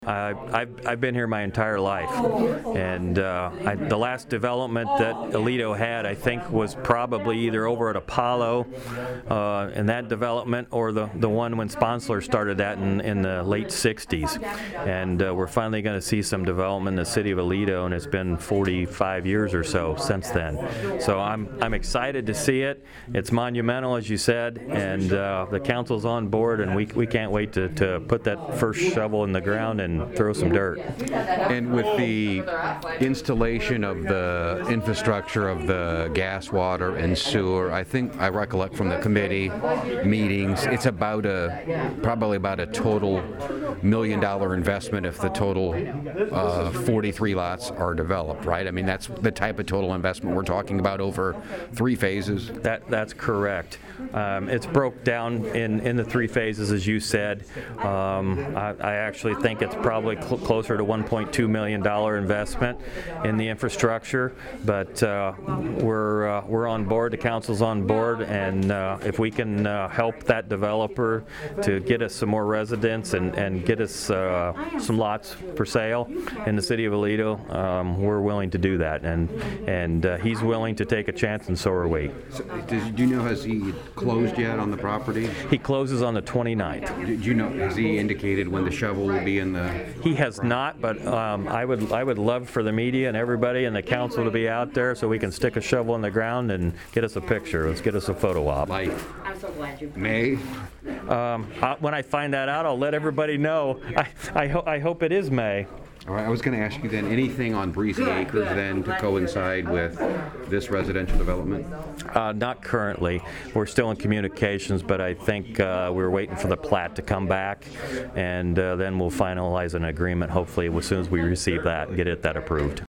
I've been here my entire life, and the last development that Aledo had, I think, was probably either over at Apollo in that development, or the one when Sponsler started that in the late 60s. And we're finally going to see some development in the city of Aledo, and it's been 45 years or so since then. So I'm excited to see it. It's monumental, as you said, and the council's on board, and we can't wait to put that first shovel in the ground and throw some dirt. And with the installation of the infrastructure of the gas, water, and sewer, I think I recollect from the committee meetings, it's probably about a total $1 million investment if the total 43 lots are developed, right? I mean, that's the type of total investment we're talking about over 3 phases. That's correct. It's broke down in the 3 phases, as you said. I actually think it's probably closer to $1.2 million investment in the infrastructure, but we're on board. The council's on board, and if we can help that developer to get us some more residents and get us some lots for sale in the city of Aledo, we're willing to do that, and he's willing to take a chance, and so are we. So, do you know, has he closed yet on the property? He closes on the 29th. Do you know, has he indicated when the shovel will be in the... He has not, but I would love for the media and everybody and the council to be out there so we can stick a shovel in the ground and get us a picture. Let's get us a photo op. Like, I'm so glad you. May? When I find that out, I'll let everybody know. I hope it is May. All right, I was going to ask you then, anything on Breezy Acres then to coincide with this residential development? Not currently. We're still in communications, but I think we're waiting for the plat to come back, and then we'll finalize an agreement hopefully as soon as we receive that and get that approved.